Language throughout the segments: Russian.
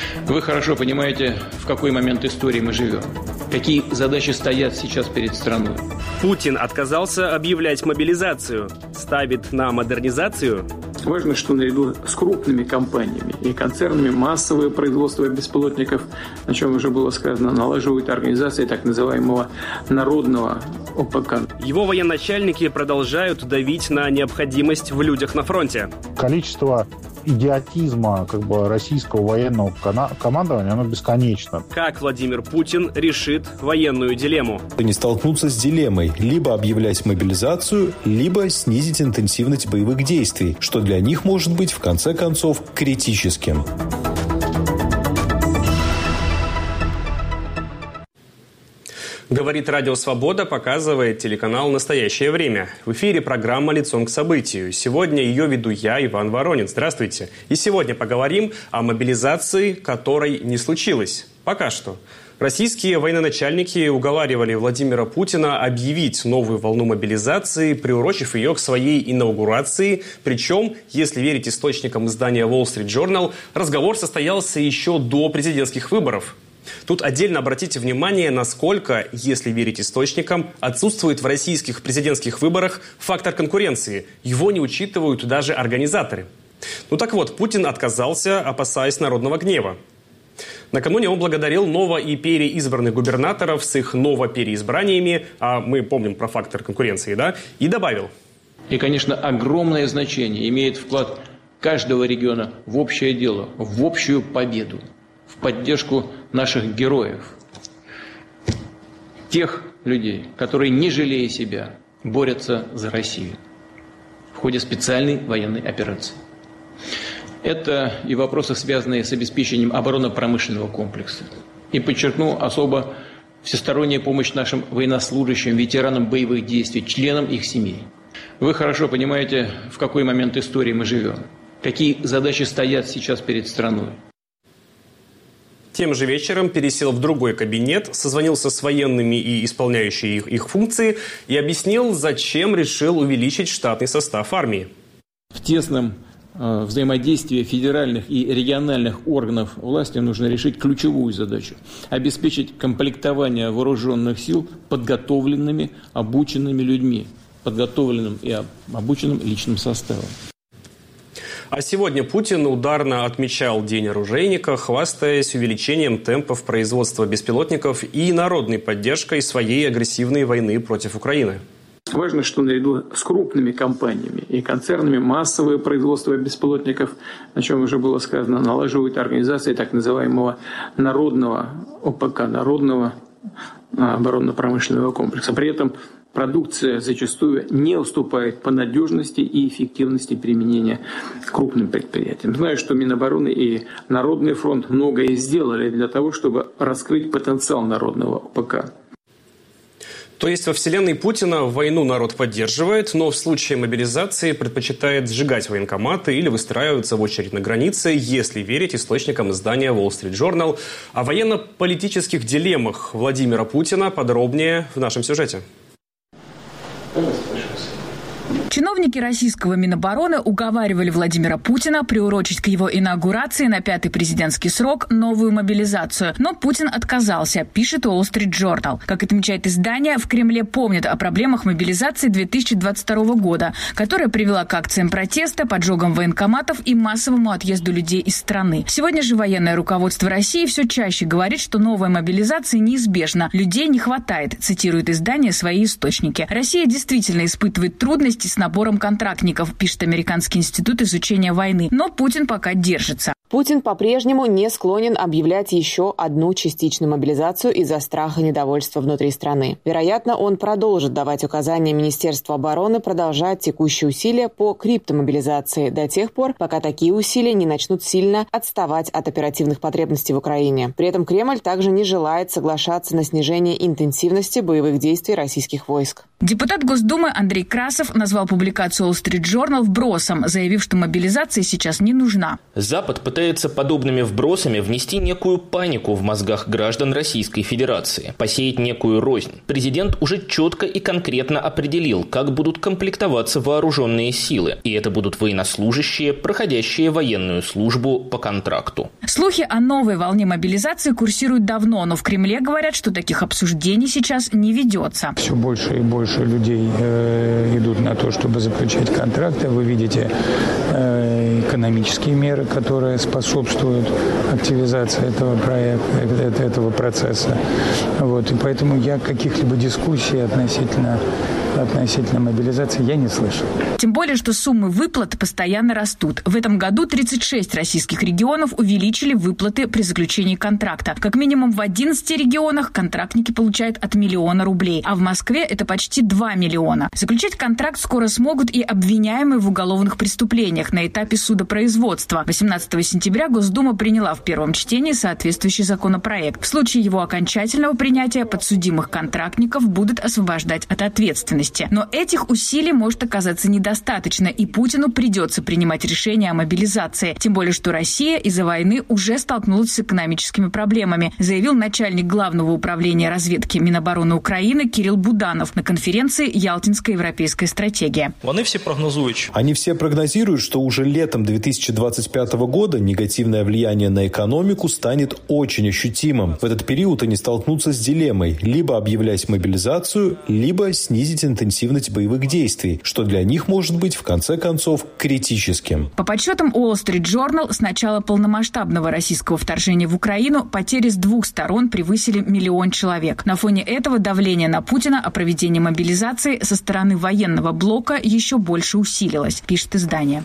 Вы хорошо понимаете, в какой момент истории мы живем, какие задачи стоят сейчас перед страной. Путин отказался объявлять мобилизацию, ставит на модернизацию. Важно, что наряду с крупными компаниями и концернами массовое производство беспилотников, о чем уже было сказано, налаживают организации так называемого народного ОПК. Его военачальники продолжают давить на необходимость в людях на фронте. Количество идиотизма российского военного командования, оно бесконечно. Как Владимир Путин решит военную дилемму? Они столкнутся с дилеммой: либо объявлять мобилизацию, либо снизить интенсивность боевых действий, что для них может быть, в конце концов, критическим. Говорит Радио Свобода, показывает телеканал «Настоящее время». В эфире программа «Лицом к событию». Сегодня ее веду я, Иван Воронин. Здравствуйте. И сегодня поговорим о мобилизации, которой не случилось. Пока что. Российские военачальники уговаривали Владимира Путина объявить новую волну мобилизации, приурочив ее к своей инаугурации. Причем, если верить источникам издания Wall Street Journal, разговор состоялся еще до президентских выборов. Тут отдельно обратите внимание, насколько, если верить источникам, отсутствует в российских президентских выборах фактор конкуренции. Его не учитывают даже организаторы. Так вот, Путин отказался, опасаясь народного гнева. Накануне он благодарил ново- и переизбранных губернаторов с их новопереизбраниями, а мы помним про фактор конкуренции, да, и добавил. И, конечно, огромное значение имеет вклад каждого региона в общее дело, в общую победу, в поддержку наших героев, тех людей, которые, не жалея себя, борются за Россию в ходе специальной военной операции. Это и вопросы, связанные с обеспечением оборонно-промышленного комплекса. И подчеркну особо всесторонняя помощь нашим военнослужащим, ветеранам боевых действий, членам их семей. Вы хорошо понимаете, в какой момент истории мы живем, какие задачи стоят сейчас перед страной. Тем же вечером пересел в другой кабинет, созвонился с военными и исполняющими их функции и объяснил, зачем решил увеличить штатный состав армии. В тесном взаимодействии федеральных и региональных органов власти нужно решить ключевую задачу – обеспечить комплектование вооруженных сил подготовленными, обученными людьми, подготовленным и обученным личным составом. А сегодня Путин ударно отмечал День оружейника, хвастаясь увеличением темпов производства беспилотников и народной поддержкой своей агрессивной войны против Украины. Важно, что наряду с крупными компаниями и концернами массовое производство беспилотников, о чем уже было сказано, налаживают организации так называемого народного ОПК, народного оборонно-промышленного комплекса. При этом продукция зачастую не уступает по надежности и эффективности применения крупным предприятиям. Знаю, что Минобороны и Народный фронт многое сделали для того, чтобы раскрыть потенциал народного ОПК. То есть во вселенной Путина войну народ поддерживает, но в случае мобилизации предпочитает сжигать военкоматы или выстраиваться в очередь на границе, если верить источникам издания Wall Street Journal. О военно-политических дилеммах Владимира Путина подробнее в нашем сюжете. Чиновники российского Минобороны уговаривали Владимира Путина приурочить к его инаугурации на 5-й президентский срок новую мобилизацию. Но Путин отказался, пишет Wall Street Journal. Как отмечает издание, в Кремле помнят о проблемах мобилизации 2022 года, которая привела к акциям протеста, поджогам военкоматов и массовому отъезду людей из страны. Сегодня же военное руководство России все чаще говорит, что новая мобилизация неизбежна. Людей не хватает, цитирует издание свои источники. Россия действительно испытывает трудности с набором контрактников, пишет Американский институт изучения войны. Но Путин пока держится. Путин по-прежнему не склонен объявлять еще одну частичную мобилизацию из-за страха и недовольства внутри страны. Вероятно, он продолжит давать указания Министерству обороны продолжать текущие усилия по криптомобилизации до тех пор, пока такие усилия не начнут сильно отставать от оперативных потребностей в Украине. При этом Кремль также не желает соглашаться на снижение интенсивности боевых действий российских войск. Депутат Госдумы Андрей Красов назвал публикацию Wall Street Journal вбросом, заявив, что мобилизация сейчас не нужна. Запад пытается подобными вбросами внести некую панику в мозгах граждан Российской Федерации, посеять некую рознь. Президент уже четко и конкретно определил, как будут комплектоваться вооруженные силы. И это будут военнослужащие, проходящие военную службу по контракту. Слухи о новой волне мобилизации курсируют давно, но в Кремле говорят, что таких обсуждений сейчас не ведется. Все больше и больше людей идут на то, чтобы заключать контракты. Вы видите экономические меры, которые способствуют активизации этого проекта, этого процесса. Вот. И поэтому я каких-либо дискуссий относительно мобилизации я не слышу. Тем более, что суммы выплат постоянно растут. В этом году 36 российских регионов увеличили выплаты при заключении контракта. Как минимум в 11 регионах контрактники получают от 1 миллиона рублей, а в Москве это почти 2 миллиона. Заключить контракт скоро смогут и обвиняемые в уголовных преступлениях на этапе судопроизводства. 18 сентября Госдума приняла в первом чтении соответствующий законопроект. В случае его окончательного принятия подсудимых контрактников будут освобождать от ответственности. Но этих усилий может оказаться недостаточно, и Путину придется принимать решение о мобилизации. Тем более, что Россия из-за войны уже столкнулась с экономическими проблемами, заявил начальник Главного управления разведки Минобороны Украины Кирилл Буданов на конференции «Ялтинская европейская стратегия». Они все прогнозируют, что уже летом 2025 года негативное влияние на экономику станет очень ощутимым. В этот период они столкнутся с дилеммой – либо объявлять мобилизацию, либо снизить интенсивность боевых действий, что для них может быть, в конце концов, критическим. По подсчетам Wall Street Journal, с начала полномасштабного российского вторжения в Украину потери с двух сторон превысили 1 миллион человек. На фоне этого давление на Путина о проведении мобилизации со стороны военного блока еще больше усилилось, пишет издание.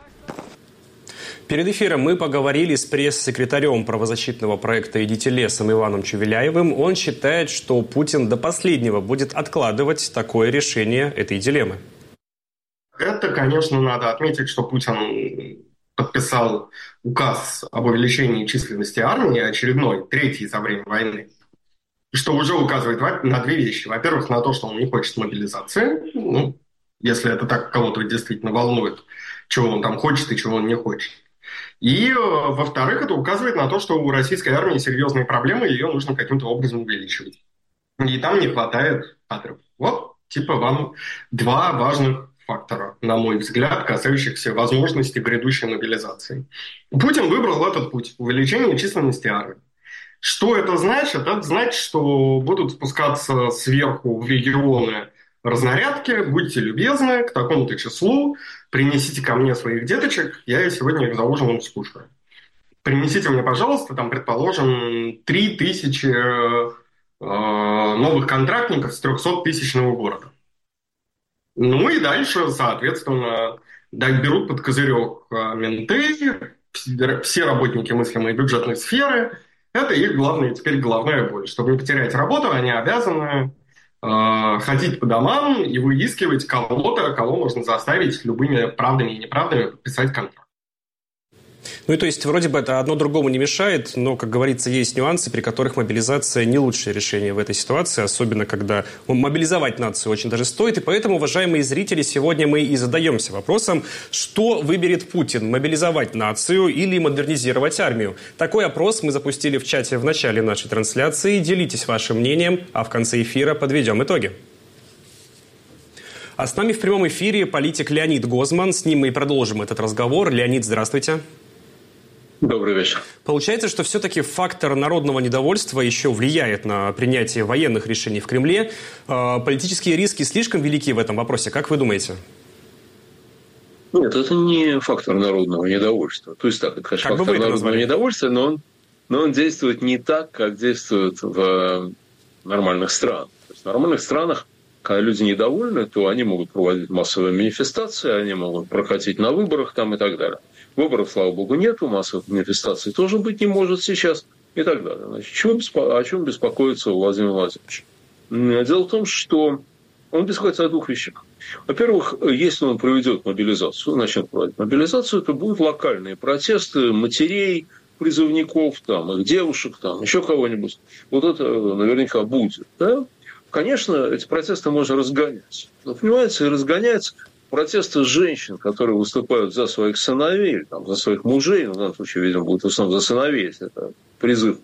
Перед эфиром мы поговорили с пресс-секретарем правозащитного проекта «Идите лесом» Иваном Чувеляевым. Он считает, что Путин до последнего будет откладывать такое решение этой дилеммы. Это, конечно, надо отметить, что Путин подписал указ об увеличении численности армии, очередной, третий за время войны, что уже указывает на две вещи. Во-первых, на то, что он не хочет мобилизации, если это так кого-то действительно волнует, чего он там хочет и чего он не хочет. И, во-вторых, это указывает на то, что у российской армии серьезные проблемы, и ее нужно каким-то образом увеличивать. И там не хватает кадров. Вот, вам два важных фактора, на мой взгляд, касающихся возможности грядущей мобилизации. Путин выбрал этот путь – увеличение численности армии. Что это значит? Это значит, что будут спускаться сверху в регионы разнарядки, будьте любезны, к такому-то числу, принесите ко мне своих деточек, я сегодня их за ужином скушаю. Принесите мне, пожалуйста, предположим, 3000 новых контрактников с 300-тысячного города. И дальше, соответственно, берут под козырек менты, все работники мыслимой бюджетной сферы. Это их головная боль. Чтобы не потерять работу, они обязаны ходить по домам и выискивать кого-то, кого можно заставить любыми правдами и неправдами подписать контракт. То есть, вроде бы это одно другому не мешает, но, как говорится, есть нюансы, при которых мобилизация не лучшее решение в этой ситуации, особенно когда мобилизовать нацию очень даже стоит. И поэтому, уважаемые зрители, сегодня мы и задаемся вопросом, что выберет Путин – мобилизовать нацию или модернизировать армию. Такой опрос мы запустили в чате в начале нашей трансляции. Делитесь вашим мнением, а в конце эфира подведем итоги. А с нами в прямом эфире политик Леонид Гозман. С ним мы и продолжим этот разговор. Леонид, здравствуйте. Добрый вечер. Получается, что все-таки фактор народного недовольства еще влияет на принятие военных решений в Кремле. Политические риски слишком велики в этом вопросе. Как вы думаете? Нет, это не фактор народного недовольства. То есть так, это, конечно, фактор народного недовольства, но он действует не так, как действует в нормальных странах. То есть в нормальных странах, когда люди недовольны, то они могут проводить массовые манифестации, они могут прокатить на выборах и так далее. Выборов, слава богу, нету, массовых манифестаций тоже быть не может сейчас и так далее. Значит, о чем беспокоится Владимир Владимирович? Дело в том, что он беспокоится о двух вещах. Во-первых, если он проведет мобилизацию, начнет проводить мобилизацию, то будут локальные протесты матерей, призывников, их девушек, еще кого-нибудь. Вот это наверняка будет. Да? Конечно, эти протесты можно разгонять. Но, понимаете, разгоняется протесты женщин, которые выступают за своих сыновей, или, там, за своих мужей, в данном случае, видимо, будет в основном за сыновей, если это призыв,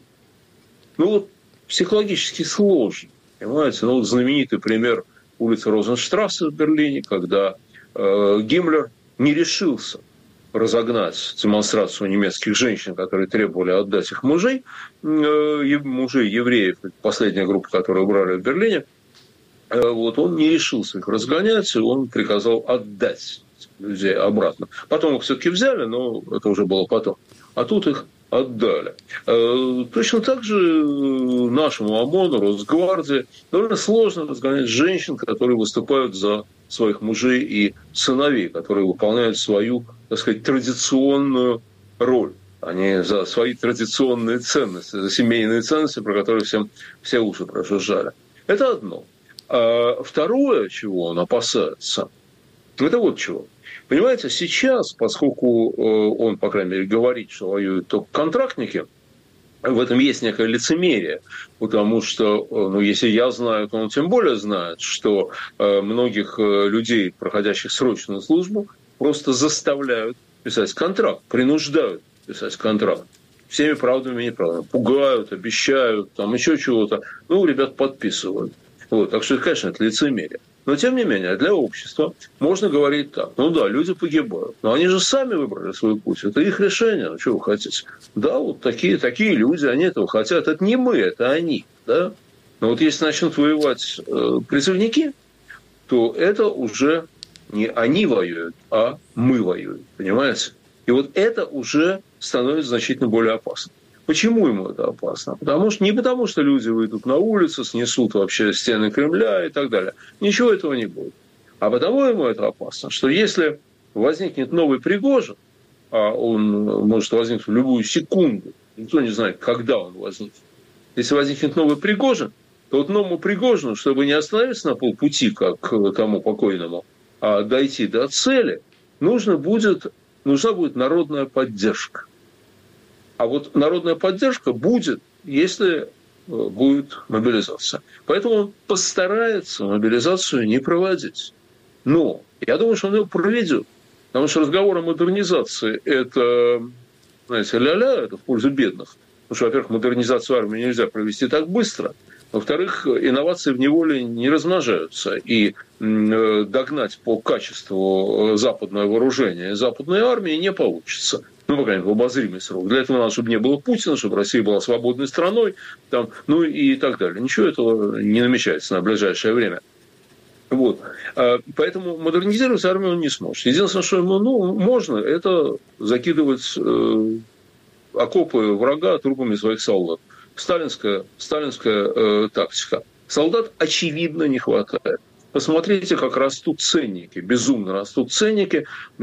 психологически сложно. Понимаете? Знаменитый пример улицы Розенштрассе в Берлине, когда Гиммлер не решился разогнать демонстрацию немецких женщин, которые требовали отдать их мужей евреев, последняя группа, которую убрали в Берлине, он не решился их разгонять, и он приказал отдать людей обратно. Потом их все-таки взяли, но это уже было потом. А тут их отдали. Точно так же нашему ОМОНу, Росгвардии довольно сложно разгонять женщин, которые выступают за своих мужей и сыновей, которые выполняют свою, так сказать, традиционную роль. Они за свои традиционные ценности, за семейные ценности, про которые всем все уши прожужжали. Это одно. А второе, чего он опасается, это вот чего. Понимаете, сейчас, поскольку он, по крайней мере, говорит, что воюют только контрактники, в этом есть некое лицемерие, потому что, если я знаю, то он тем более знает, что многих людей, проходящих срочную службу, просто заставляют писать контракт, принуждают писать контракт. Всеми правдами и неправдами. Пугают, обещают, там еще чего-то. Ребят подписывают. Так что, конечно, это лицемерие. Но, тем не менее, для общества можно говорить так. Люди погибают. Но они же сами выбрали свой путь. Это их решение. Что вы хотите? Да, такие люди, они этого хотят. Это не мы, это они. Да? Но если начнут воевать призывники, то это уже не они воюют, а мы воюем. Понимаете? И это уже становится значительно более опасно. Почему ему это опасно? Не потому, что люди выйдут на улицу, снесут вообще стены Кремля и так далее. Ничего этого не будет. А потому ему это опасно, что если возникнет новый Пригожин, а он может возникнуть в любую секунду, никто не знает, когда он возникнет. Если возникнет новый Пригожин, то новому Пригожину, чтобы не остановиться на полпути, как тому покойному, а дойти до цели, нужна будет народная поддержка. А народная поддержка будет, если будет мобилизация. Поэтому он постарается мобилизацию не проводить. Но я думаю, что он ее проведет. Потому что разговор о модернизации – это, ля-ля, это в пользу бедных. Потому что, во-первых, модернизацию армии нельзя провести так быстро. Во-вторых, инновации в неволе не размножаются. И догнать по качеству западное вооружение западной армии не получится. По крайней мере, в обозримый срок. Для этого надо, чтобы не было Путина, чтобы Россия была свободной страной, и так далее. Ничего этого не намечается на ближайшее время. Поэтому модернизировать армию он не сможет. Единственное, что ему можно, это закидывать окопы врага трупами своих солдат. Сталинская тактика. Солдат, очевидно, не хватает. Посмотрите, как растут ценники, безумно растут ценники.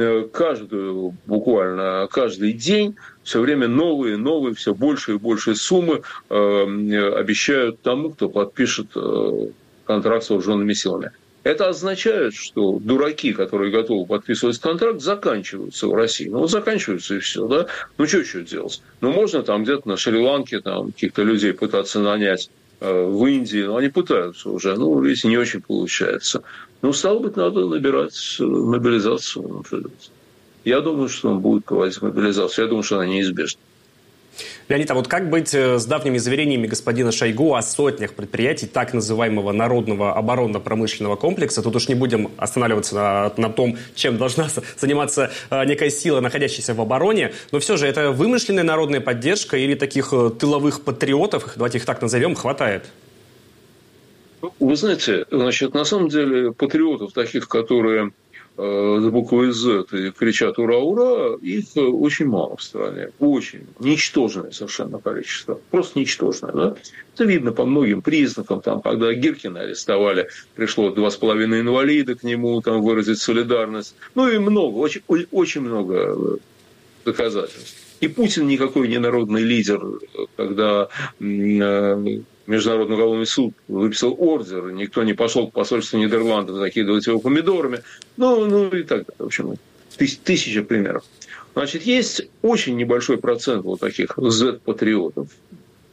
Каждый день все время новые, все больше и больше суммы обещают тому, кто подпишет контракт с вооруженными силами. Это означает, что дураки, которые готовы подписывать контракт, заканчиваются в России. Заканчиваются и все, да? Что делать? Можно там где-то на Шри-Ланке каких-то людей пытаться нанять, в Индии, они пытаются уже, если не очень получается. Стало быть, надо набирать мобилизацию. Я думаю, что он будет проводить мобилизацию. Я думаю, что она неизбежна. Леонид, а как быть с давними заверениями господина Шойгу о сотнях предприятий так называемого народного оборонно-промышленного комплекса? Тут уж не будем останавливаться на том, чем должна заниматься некая сила, находящаяся в обороне, но все же это вымышленная народная поддержка или таких тыловых патриотов, давайте их так назовем, хватает? Вы знаете, на самом деле патриотов таких, которые с буквой «З» и кричат «Ура, ура!», их очень мало в стране. Очень. Ничтожное совершенно количество. Просто ничтожное. Да? Это видно по многим признакам. Когда Гиркина арестовали, пришло 2,5 инвалида к нему выразить солидарность. И много, очень много доказательств. И Путин никакой не народный лидер, когда Международный уголовный суд выписал ордер, никто не пошел к посольству Нидерландов закидывать его помидорами, и так далее. В общем, тысяча примеров. Есть очень небольшой процент таких Z-патриотов,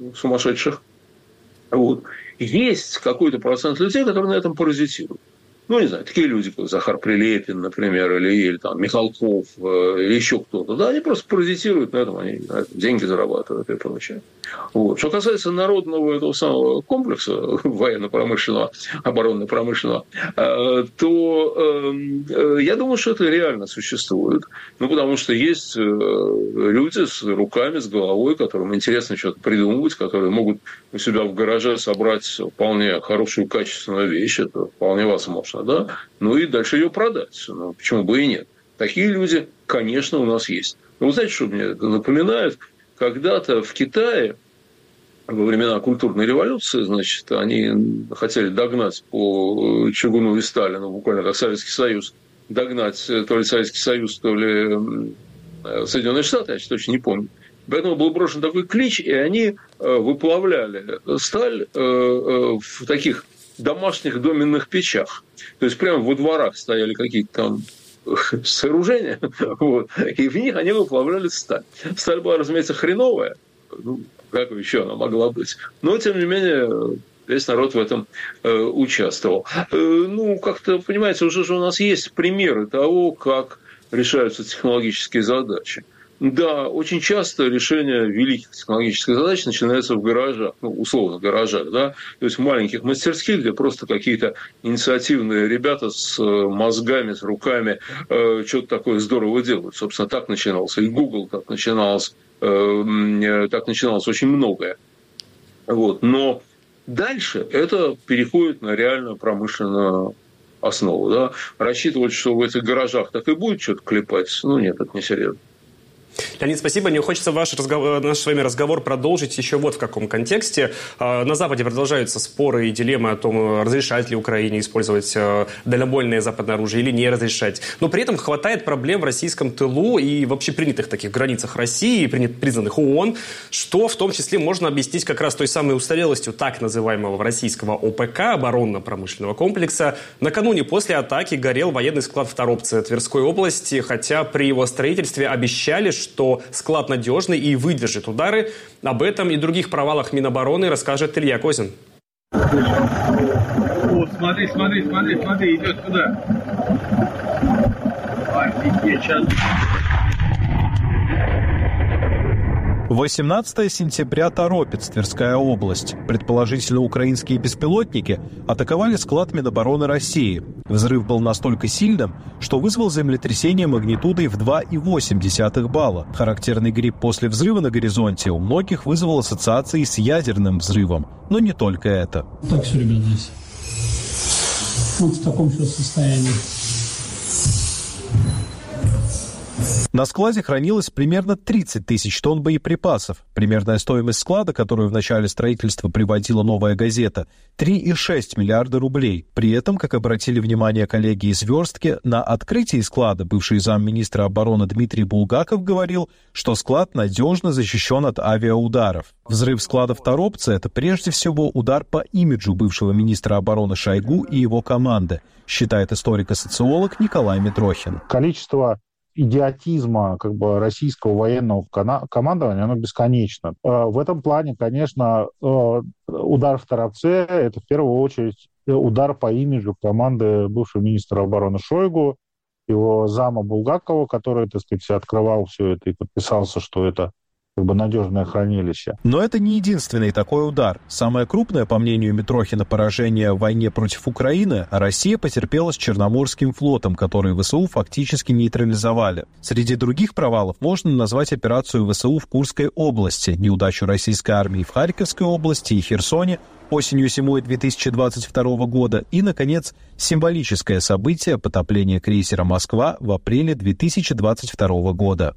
сумасшедших. Есть какой-то процент людей, которые на этом паразитируют. Ну, не знаю, такие люди, как Захар Прилепин, например, или там Михалков, или еще кто-то, да, они просто паразитируют на этом, они на этом деньги зарабатывают и прочее. Вот. Что касается народного этого самого комплекса военно-промышленного, оборонно-промышленного, то я думаю, что это реально существует. Ну, потому что есть люди с руками, с головой, которым интересно что-то придумывать, которые могут у себя в гараже собрать вполне хорошую, качественную вещь, это вполне возможно, да, ну и дальше ее продать. Ну, почему бы и нет? Такие люди, конечно, у нас есть. Но вы знаете, что мне это напоминает? Когда-то в Китае во времена культурной революции, значит, они хотели догнать по Чугуну и Сталину, буквально как Советский Союз, догнать то ли Советский Союз, то ли Соединенные Штаты, я сейчас точно не помню. Поэтому был брошен такой клич, и они выплавляли сталь в таких домашних доменных печах. То есть, прямо во дворах стояли какие-то там сооружения, вот, и в них они выплавляли сталь. Сталь была, разумеется, хреновая, ну, как еще она могла быть. Но, тем не менее, весь народ в этом участвовал. Ну, как-то, понимаете, уже же у нас есть примеры того, как решаются технологические задачи. Да, очень часто решение великих технологических задач начинается в гаражах, ну, условно, гаражах, да, то есть в маленьких мастерских, где просто какие-то инициативные ребята с мозгами, с руками что-то такое здорово делают. Собственно, так начинался и Google, так начиналось очень многое. Вот. Но дальше это переходит на реально промышленную основу. Да. Рассчитывать, что в этих гаражах так и будет что-то клепать, ну нет, это не серьезно. Леонид, спасибо. Мне хочется наш с вами разговор продолжить еще вот в каком контексте. На Западе продолжаются споры и дилеммы о том, разрешать ли Украине использовать дальнобойное западное оружие или не разрешать. Но при этом хватает проблем в российском тылу и в общепринятых таких границах России, признанных ООН, что в том числе можно объяснить как раз той самой устарелостью так называемого российского ОПК, оборонно-промышленного комплекса. Накануне после атаки горел военный склад в Торопце Тверской области, хотя при его строительстве обещали, что склад надежный и выдержит удары. Об этом и других провалах Минобороны расскажет Илья Козин. О, смотри, идет куда? Офигеть, сейчас... 18 сентября, Торопец, Тверская область. Предположительно, украинские беспилотники атаковали склад Минобороны России. Взрыв был настолько сильным, что вызвал землетрясение магнитудой в 2,8 балла. Характерный гриб после взрыва на горизонте у многих вызвал ассоциации с ядерным взрывом. Но не только это. Так все, ребят, здесь. Вот в таком все состоянии. На складе хранилось примерно 30 тысяч тонн боеприпасов. Примерная стоимость склада, которую в начале строительства приводила «Новая газета», 3,6 миллиарда рублей. При этом, как обратили внимание коллеги из «Верстки», на открытии склада бывший замминистра обороны Дмитрий Булгаков говорил, что склад надежно защищен от авиаударов. Взрыв склада в Торопце – это прежде всего удар по имиджу бывшего министра обороны Шойгу и его команды, считает историк и социолог Николай Митрохин. Количество идиотизма российского военного командования, оно бесконечно. В этом плане, конечно, удар в Торопце – это в первую очередь удар по имиджу команды бывшего министра обороны Шойгу, его зама Булгакова, который, открывал все это и подписался, что это надежное хранилище. Но это не единственный такой удар. Самое крупное, по мнению Митрохина, поражение в войне против Украины Россия потерпела с Черноморским флотом, который ВСУ фактически нейтрализовали. Среди других провалов можно назвать операцию ВСУ в Курской области, неудачу российской армии в Харьковской области и Херсоне осенью зимой 2022 года и, наконец, символическое событие потопления крейсера «Москва» в апреле 2022 года.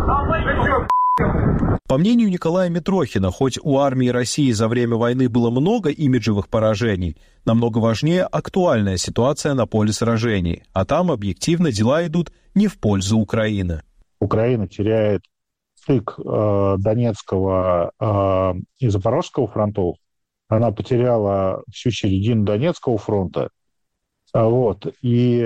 По мнению Николая Митрохина, хоть у армии России за время войны было много имиджевых поражений, намного важнее актуальная ситуация на поле сражений, а там объективно дела идут не в пользу Украины. Украина теряет стык Донецкого и Запорожского фронтов, она потеряла всю середину Донецкого фронта. И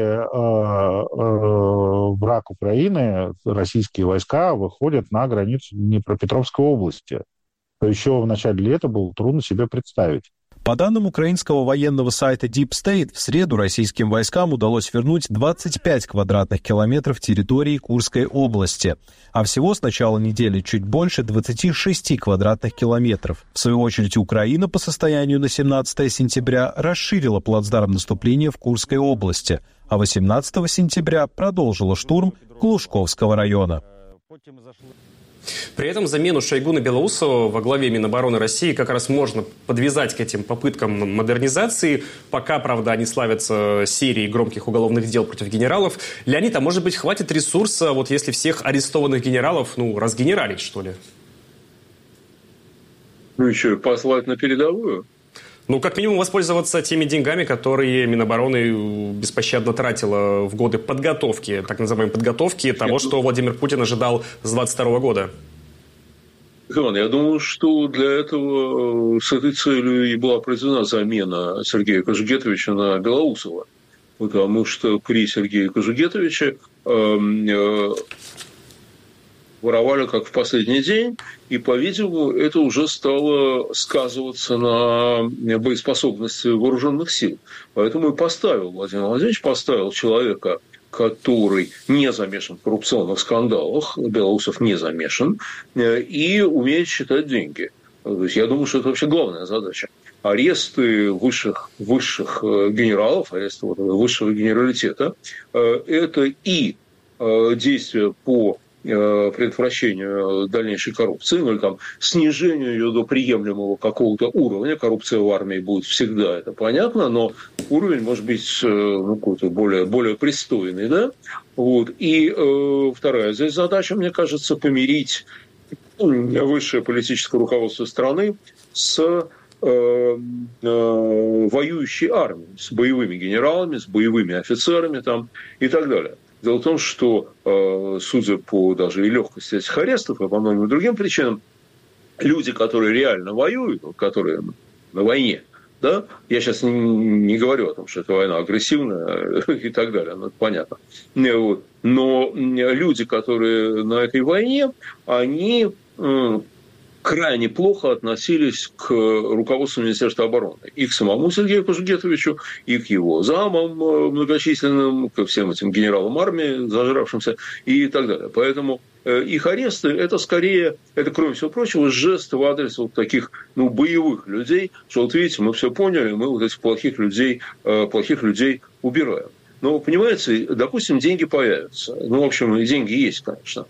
враг Украины, российские войска, выходят на границу Днепропетровской области. Еще в начале лета было трудно себе представить. По данным украинского военного сайта Deep State, в среду российским войскам удалось вернуть 25 квадратных километров территории Курской области, а всего с начала недели чуть больше 26 квадратных километров. В свою очередь, Украина по состоянию на 17 сентября расширила плацдарм наступления в Курской области, а 18 сентября продолжила штурм Глушковского района. При этом замену Шойгу на Белоусова во главе Минобороны России как раз можно подвязать к этим попыткам модернизации. Пока, правда, они славятся серией громких уголовных дел против генералов. Леонид, а может быть, хватит ресурса, вот если всех арестованных генералов, разгенералить, что ли? Еще послать на передовую? Как минимум воспользоваться теми деньгами, которые Минобороны беспощадно тратила в годы подготовки, так называемой подготовки того, что Владимир Путин ожидал с 2022 года. Иван, я думаю, что для этого с этой целью и была произведена замена Сергея Кожугетовича на Белоусова. Потому что при Сергее Кожугетовиче воровали как в последний день, и, по-видимому, это уже стало сказываться на боеспособности вооруженных сил. Поэтому и Владимир Владимирович поставил человека, который не замешан в коррупционных скандалах, Белоусов не замешан, и умеет считать деньги. То есть я думаю, что это вообще главная задача. Аресты высших генералов, аресты высшего генералитета – это и действия по предотвращению дальнейшей коррупции, или снижению ее до приемлемого какого-то уровня. Коррупция в армии будет всегда, это понятно, но уровень может быть какой-то более пристойный. Да? И вторая здесь задача, мне кажется, помирить высшее политическое руководство страны с воюющей армией, с боевыми генералами, с боевыми офицерами и так далее. Дело в том, что, судя по даже и легкости этих арестов, и по многим другим причинам, люди, которые реально воюют, которые на войне, да, я сейчас не говорю о том, что эта война агрессивная и так далее, это понятно, но люди, которые на этой войне, они крайне плохо относились к руководству Министерства обороны. И к самому Сергею Кожугетовичу, и к его замам многочисленным, ко всем этим генералам армии, зажравшимся, и так далее. Поэтому их аресты – это скорее, кроме всего прочего, жест в адрес таких боевых людей, что видите, мы все поняли, мы этих плохих людей убираем. Но, понимаете, допустим, деньги появятся. В общем, и деньги есть, конечно.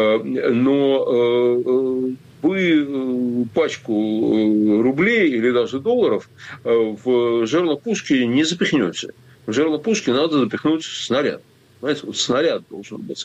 Но вы пачку рублей или даже долларов в жерло пушки не запихнете. В жерло пушки надо запихнуть снаряд. Понимаете, снаряд должен быть.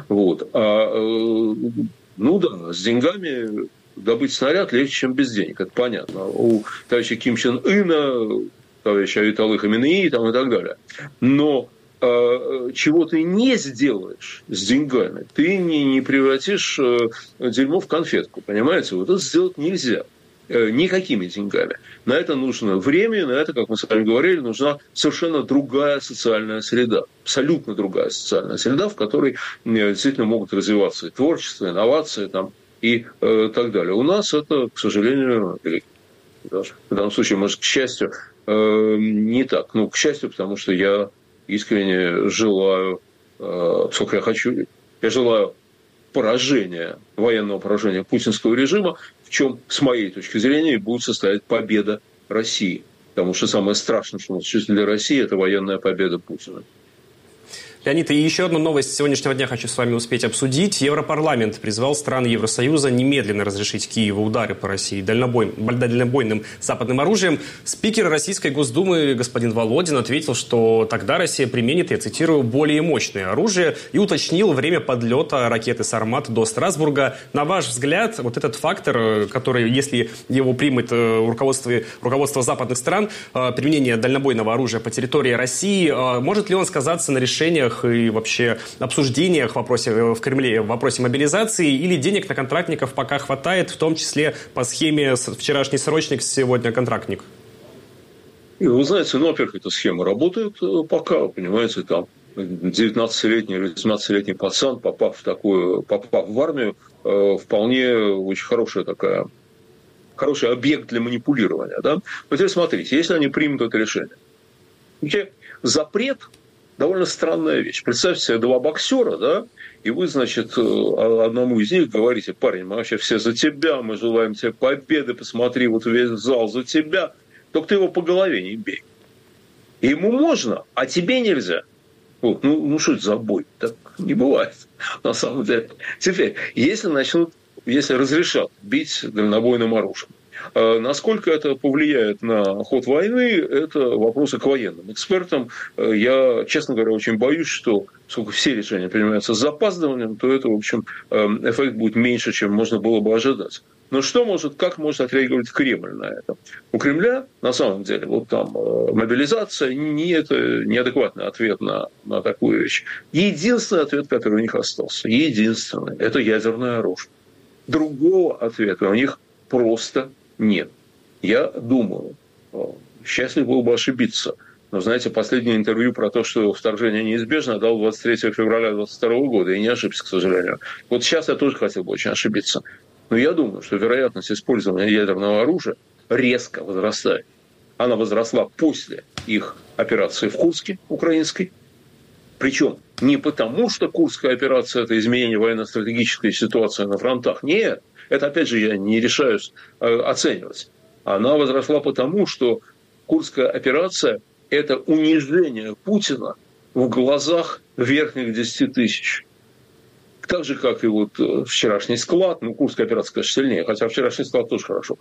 С деньгами добыть снаряд легче, чем без денег. Это понятно. У товарища Ким Чен Ына, товарища Аятоллы Хаменеи и так далее. Но чего ты не сделаешь с деньгами, ты не превратишь дерьмо в конфетку, понимаете? Это сделать нельзя. Никакими деньгами. На это нужно время, на это, как мы с вами говорили, нужна совершенно другая социальная среда. Абсолютно другая социальная среда, в которой действительно могут развиваться и творчество, инновации и так далее. У нас это, к сожалению, в данном случае, может, к счастью, не так. К счастью, потому что я искренне желаю, сколько я хочу, я желаю военного поражения путинского режима, в чем, с моей точки зрения, будет состоять победа России. Потому что самое страшное, что может случиться для России, это военная победа Путина. Леонид, и еще одну новость сегодняшнего дня хочу с вами успеть обсудить. Европарламент призвал страны Евросоюза немедленно разрешить Киеву удары по России дальнобойным западным оружием. Спикер Российской Госдумы господин Володин ответил, что тогда Россия применит, я цитирую, более мощное оружие и уточнил время подлета ракеты «Сармат» до Страсбурга. На ваш взгляд, этот фактор, который, если его примет руководство западных стран, применение дальнобойного оружия по территории России, может ли он сказаться на решениях и вообще обсуждениях в Кремле в вопросе мобилизации, или денег на контрактников пока хватает, в том числе по схеме вчерашний срочник, сегодня контрактник? Вы знаете, во-первых, эта схема работает пока, понимаете, 19-летний или 18-летний пацан, попав в армию, вполне очень хорошая хороший объект для манипулирования. Да? Вот теперь смотрите, если они примут это решение. Запрет – довольно странная вещь. Представьте себе два боксера, да, и вы, значит, одному из них говорите: парень, мы вообще все за тебя, мы желаем тебе победы, посмотри, вот весь зал за тебя. Только ты его по голове не бей. И ему можно, а тебе нельзя. Вот, ну что это за бой? Так не бывает, на самом деле. Теперь, если разрешат бить дальнобойным оружием, насколько это повлияет на ход войны, это вопросы к военным экспертам. Я, честно говоря, очень боюсь, что поскольку все решения принимаются с запаздыванием, то это, в общем, эффект будет меньше, чем можно было бы ожидать. Но как может отреагировать Кремль на это? У Кремля, на самом деле, вот там мобилизация это неадекватный ответ на такую вещь. Единственный ответ, который у них остался, это ядерное оружие. Другого ответа у них просто нет. Я думаю, счастлив был бы ошибиться, но, знаете, последнее интервью про то, что вторжение неизбежно, дал 23 февраля 2022 года, и не ошибся, к сожалению. Вот сейчас я тоже хотел бы очень ошибиться. Но я думаю, что вероятность использования ядерного оружия резко возрастает. Она возросла после их операции в Курске, украинской. Причем не потому, что Курская операция – это изменение военно-стратегической ситуации на фронтах. Нет, это, опять же, я не решаюсь оценивать. Она возросла потому, что Курская операция – это унижение Путина в глазах верхних 10 тысяч. Так же, как и вот вчерашний склад. Курская операция, конечно, сильнее, хотя вчерашний склад тоже хорошо.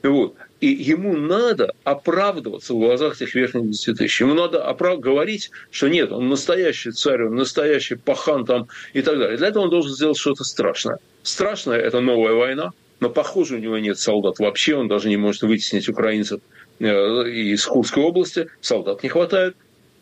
И ему надо оправдываться в глазах этих верхних 10 тысяч. Ему надо говорить, что нет, он настоящий царь, он настоящий пахан там и так далее. Для этого он должен сделать что-то страшное. Страшное – это новая война, но, похоже, у него нет солдат вообще, он даже не может вытеснить украинцев из Курской области, солдат не хватает.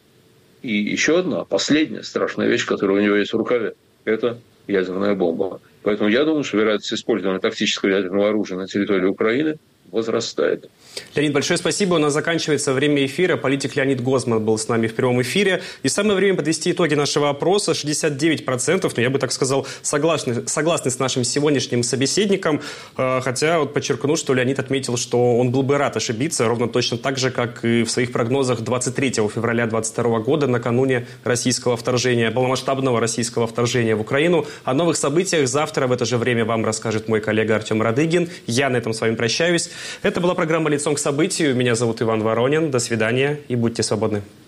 И еще одна, последняя страшная вещь, которая у него есть в рукаве – это ядерная бомба. Поэтому я думаю, что вероятность использования тактического ядерного оружия на территории Украины возрастает. Леонид, большое спасибо. У нас заканчивается время эфира. Политик Леонид Гозман был с нами в прямом эфире. И самое время подвести итоги нашего опроса. 69%, но я бы так сказал, согласны с нашим сегодняшним собеседником. Хотя вот подчеркну, что Леонид отметил, что он был бы рад ошибиться, ровно точно так же, как и в своих прогнозах 23 февраля 2022 года, накануне полномасштабного российского вторжения в Украину. О новых событиях завтра в это же время вам расскажет мой коллега Артем Радыгин. Я на этом с вами прощаюсь. Это была программа «Лицом к событию». Меня зовут Иван Воронин. До свидания и будьте свободны.